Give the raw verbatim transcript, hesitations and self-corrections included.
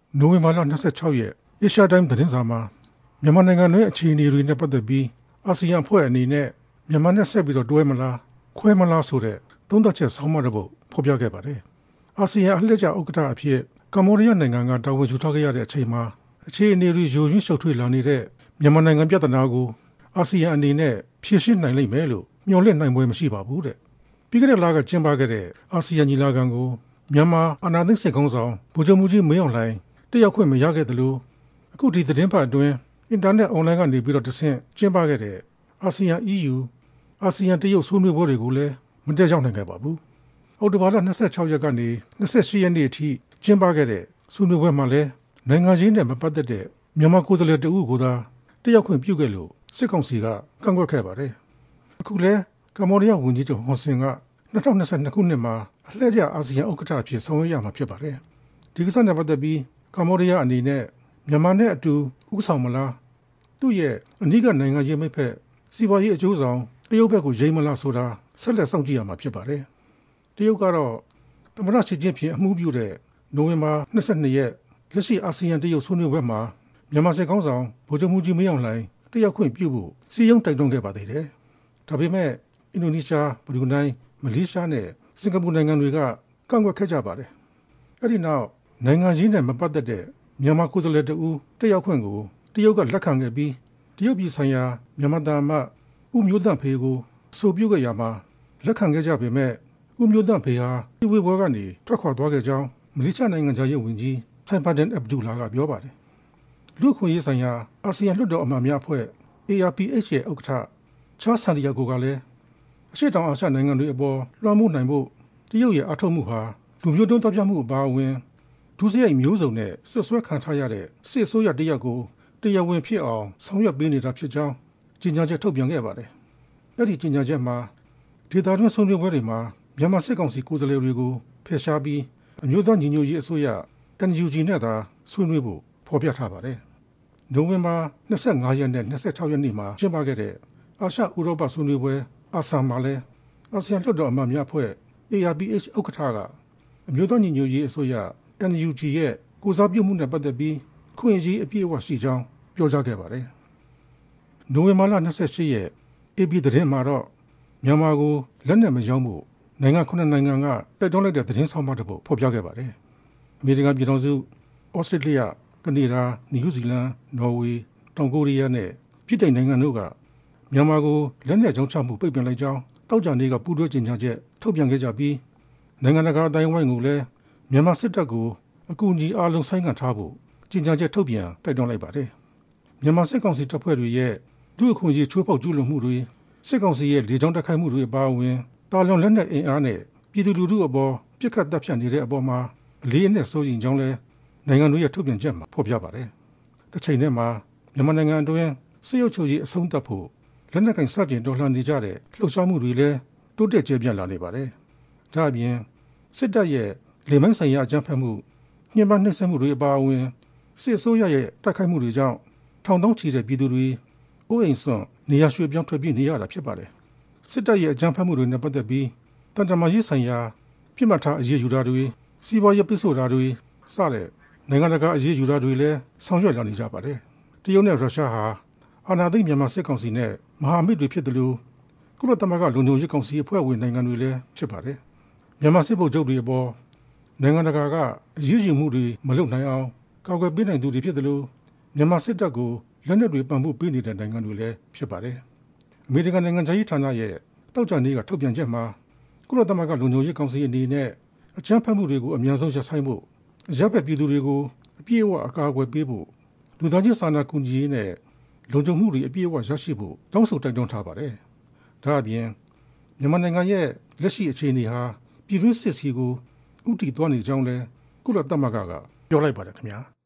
နိုဝင်ဘာလ၂၆ရက်အေရှာတိုင်းသတင်းစာမှာမြန်မာနိုင်ငံရဲ့အခြေအနေတွေနဲ့ပတ်သက်ပြီးအာဆီယံအဖွဲ့အနေနဲ့မြန်မာနဲ့ဆက်ပြီးတော့တွဲမလားခွဲမလားဆိုတဲ့သုံးသပ်ချက်ဆောင်းပါးတစ်ပုဒ်ဖော်ပြခဲ့ပါတယ်။အာဆီယံအလှည့်ကျဥက္ကဋ္ဌအဖြစ်ကမ္ဘောဒီးယားနိုင်ငံကတာဝန်ယူထားခဲ့ရတဲ့အချိန်မှာအခြေအနေတွေယိုယွင်းရှုပ်ထွေးလာနေတဲ့မြန်မာနိုင်ငံပြဿနာကိုအာဆီယံအနေနဲ့ဖြေရှင်းနိုင်လိမ့်မယ်လို့မျှော်လင့်နိုင်ပွဲမရှိပါဘူးတဲ့။ပြီးခဲ့တဲ့လကကျင်းပခဲ့တဲ့အာဆီယံညီလာခံကိုမြန်မာအာဏာသိမ်းစစ်ကောင်ဆောင်ဗိုလ်ချုပ်မှူးကြီးမင်းအောင်လှိုင်တက်ရောက်ခွင့်မရခဲ့သလိုအခုဒီသတင်းပတ်အတွင်းအင်တာနက်အွန်လိုင်းကနေပြီးတော့တဆင့်ကျင်းပခဲ့တဲ့အာဆီယံ အီးယူ အာဆီယံတရုတ်ဆွေးနွေးပွဲတွေကိုလည်းမတက်ရောက်နိုင်ခဲ့ပါဘူး။အောက်တိုဘာလ၂၆ရက်ကနေ၂၈ရက်နေ့အထိကျင်းပခဲ့တဲ့ဆွေးနွေးပွဲမှာလည်းနိုင်ငံရေးနဲ့မပတ်သက်တဲ့မြန်မာကိုယ်စားလှယ်တဦးကိုသာတက်ရောက်ခွင့်ပြုခဲ့လို့စစ်ကောင်စီကကန့်ကွက်ခဲ့ပါတယ်။အခုလည်းကမ္ဘောဒီးယားဝန်ကြီးချုပ်ဟွန်ဆင်က၂၀၂၂ခုနှစ်မှာအလှည့်ကျအာဆီယံဥက္ကဋ္ဌအဖြစ်ဆောင်ရွက်ရမှာဖြစ်ပါတယ်။ဒီကိစ္စနဲ့ပတ်သက်ပြီးကမ္ဘောဒီးယားအနေနဲ့မြန်မာနဲ့အတူဥဆောင်မလားသူ့ရဲ့အနီးကနိုင်ငံရေးမိတ်ဖက်စီးပွားရေးအကျိုးဆောင်တရုတ်ဘက်ကိုယိမ်းမလားဆိုတာဆက်လက်စောင့်ကြည့်ရမှာဖြစ်ပါတယ်။တရုတ်ကတော့သမ္မတရှီကျင့်ဖျင်အမှုပြုတဲ့နိုဝင်ဘာ၂၂ရက်လက်ရှိအာဆီယံတရုတ်ဆွေးနွေးပွဲမှာမြန်မာစစ်ကောင်ဆောင်ဗိုလ်ချုပ်မှူးကြီးမင်းအောင်လှိုင်တက်ရောက်ခွင့်ပြုဖို့စီယုံတိုက်တွန်းခဲ့ပါသေးတယ်။ဒါပေမဲ့အင်ဒိုနီးရှား၊ဘရူနိုင်း၊မလေးရှားနဲ့စင်ကာပူနိုင်ငံတွေကကန့်ကွက်ခဲ့ကြပါတယ်။အဲဒီနောက်နိုင်ငံရေးနဲ့မပတ်သက်တဲ့မြန်မာကိုယ်စားလှယ်တဦးတက်ရောက်ခွင့်ကိုတရုတ်ကလက်ခံခဲ့ပြီးတရုတ်ပြည်ဆိုင်ရာမြန်မာသားမဦးမျိုးသန့်ဖေကိုဆိုပြုခဲ့ရမှာလက်ခံခဲ့ကြပေမဲ့ဦးမျိုးသန့်ဖေဟာဒီဝေပွဲကနေထွက်ခွာသွားခဲ့ကြောင်းမလေးရှားနိုင်ငံသားရေးဝန်ကြီးဆိုင်ပါဒန်အဗ်ဒူလာကပြောပါတယ်။လူ့ခွင့်ရေးဆိုင်ရာအာဆီယံလွှတ်တော်အမတ်များအဖွဲ့ အေ အာရ် ပီ အိတ်ချ် ရဲ့ဥက္ကဋ္ဌချားဆန်ဒီယာဂိုကလည်းအရှေ့တောင်အာရှနိုင်ငံတွေအပေါ်လွှမ်းမိုးနိုင်ဖို့တရုတ်ရဲ့အထောက်မှုဟာလူမျိုးတုံးတပ်ဖြတ်မှုအပါအဝင်ဒုစရိုက်မျိုးစုံနဲ့ဆွဆွဲခံထားရတဲ့စစ်အစိုးရတရက်ကိုတရားဝင်ဖြစ်အောင်ဆောင်ရွက်ပေးနေတာဖြစ်ကြောင်းကြေညာချက်ထုတ်ပြန်ခဲ့ပါတယ်။အဲ့ဒီကြေညာချက်မှာဒေသတွင်းဆွေးနွေးပွဲတွေမှာမြန်မာစစ်ကောင်စီကိုယ်စားလှယ်တွေကိုဖယ်ရှားပြီးအမျိုးသားညီညွတ်ရေးအစိုးရ အန် ယူ ဂျီ နဲ့သာဆွေးနွေးဖို့ဖော်ပြထားပါတယ်။နိုဝင်ဘာ၂၅ရက်နဲ့၂၆ရက်နေ့မှာကျင်းပခဲ့တဲ့အာရှဥရောပဆွေးနွေးပွဲအာဆာမှာလည်းအာဆီယံလွှတ်တော်အမတ်များအဖွဲ့ အေ အာရ် ပီ အိတ်ချ် ဥက္ကဋ္ဌကအမျိုးသားညီညွတ်ရေးအစိုးရ အန် ယူ ဂျီ ရဲ့ကိုယ်စားပြုမှုနဲ့ပတ်သက်ပြီးခွင့်ရေးအပြည့်အဝရှိကြောင်းပြောကြားခဲ့ပါတယ်။နိုဝင်ဘာလ၂၈ရက်အေပီသတင်းမှာတော့မြန်မာကိုလက်နက်မရောင်းဖို့နိုင်ငံခုနှစ်နိုင်ငံကတိုက်တွန်းလိုက်တဲ့သတင်းဆောင်မတစ်ပုဒ်ဖော်ပြခဲ့ပါတယ်။အမေရိကန်ပြည်ထောင်စု၊ဩစတြေးလျ၊ကနေဒါ၊နယူးဇီလန်၊နော်ဝေ၊တောင်ကိုရီးယားနဲ့ပြည်ထိုင်နိုင်ငံတို့ကမြန်မာကိုလက်နက်ရောင်းချမှုပိတ်ပင်လိုက်ကြောင်းတောက်ကြနေ့ကပူးတွဲကြေညာချက်ထုတ်ပြန်ခဲ့ကြပြီးနိုင်ငံတကာအတိုင်းအဝိုင်းကိုလည်းမြန်မာစစ်တပ်ကိုအကူအညီအားလုံးဆိုင်းငံ့ထားဖို့ကြေညာချက်ထုတ်ပြန်တိုက်တွန်းလိုက်ပါတယ်။မြန်မာစစ်ကောင်စီတပ်ဖွဲ့တွေရဲ့ဒုအခွင့်အရေးချိုးဖောက်ကျူးလွန်မှုတွေစစ်ကောင်စီရဲ့လေကြောင်းတိုက်ခိုက်မှုတွေအပါအဝင်တာလွန်လက်နက်အင်အားနဲ့ပြည်သူလူထုအပေါ်ပြစ်ခတ်တပ်ဖြတ်နေတဲ့အပေါ်မှာအလေးအနက်စိုးရိမ်ကြောင်းလည်းနိုင်ငံတို့ရဲ့ထုတ်ပြန်ချက်မှာဖော်ပြပါတယ်။တစ်ချိန်တည်းမှာမြန်မာနိုင်ငံအတွင်းစစ်ရုပ်ချုပ်ရေးအဆုံးသတ်ဖို့လက်နက်ကင်စတင်တော်လှန်နေကြတဲ့လှုပ်ရှားမှုတွေလည်းတိုးတက်ကျယ်ပြန့်လာနေပါတယ်။ဒါအပြင်စစ်တပ်ရဲ့လေမိုင်းဆိုင်ရာအကြမ်းဖက်မှုညှဉ်းပန်းနှိပ်စက်မှုတွေအပါအဝင်စစ်အစိုးရရဲ့တိုက်ခိုက်မှုတွေကြောင့်ထောင်သောင်းချီတဲ့ပြည်သူတွေအိုးအိမ်စွန့်နေရာရွှေ့ပြောင်းထွက်ပြေးနေရတာဖြစ်ပါတယ်။စစ်တပ်ရဲ့အကြမ်းဖက်မှုတွေနဲ့ပတ်သက်ပြီးတန်တမာရေးဆိုင်ရာပြစ်မှတ်ထားအရေးယူတာတွေစီးပွားရေးပိတ်ဆို့တာတွေစတဲ့နိုင်ငံတကာအရေးယူတာတွေလည်းဆောင်ရွက်လာနေကြပါတယ်။တရုတ်နဲ့ရုရှားဟာအာဏာသိမ်းမြန်မာစစ်ကောင်စီနဲ့မဟာမိတ်တွေဖြစ်တယ်လို့ကုလသမဂ္ဂလုံခြုံရေးကောင်စီအဖွဲ့ဝင်နိုင်ငံတွေလည်းဖြစ်ပါတယ်။မြန်မာစစ်ဗိုလ်ချုပ်တွေအပေါ်နိုင်ငံတကာကအရေးယူမှုတွေမလုပ်နိုင်အောင်ကာကွယ်ပေးနိုင်သူတွေဖြစ်တယ်လို့မြန်မာစစ်တပ်ကိုလက်နက်တွေပံ့ပိုးပေးနေတဲ့နိုင်ငံတွေလည်းဖြစ်ပါတယ်။အမေရိကန်နိုင်ငံခြားရေးဌာနရဲ့တောက်ကြနေ့ကထုတ်ပြန်ချက်မှာကုလသမဂ္ဂလုံခြုံရေးကောင်စီအနေနဲ့အကြမ်းဖက်မှုတွေကိုအများဆုံးရပ်ဆိုင်းဖို့အရပ်ဘက်ပြည်သူတွေကိုအပြည့်အဝအကာအကွယ်ပေးဖို့လူသားချင်းစာနာကူညီရေးနဲ့လုံခြုံမှုတွေအပြည့်အဝရရှိဖို့တောင်းဆိုတိုက်တွန်းထားပါတယ်။ဒါအပြင်မြန်မာနိုင်ငံရဲ့လက်ရှိအခြေအနေဟာပြည်တွင်းစစ်စီကိုဥတီသွားနေကြောင်းလဲကုလသမဂ္ဂကပြောလိုက်ပါတယ်ခင်ဗျာ။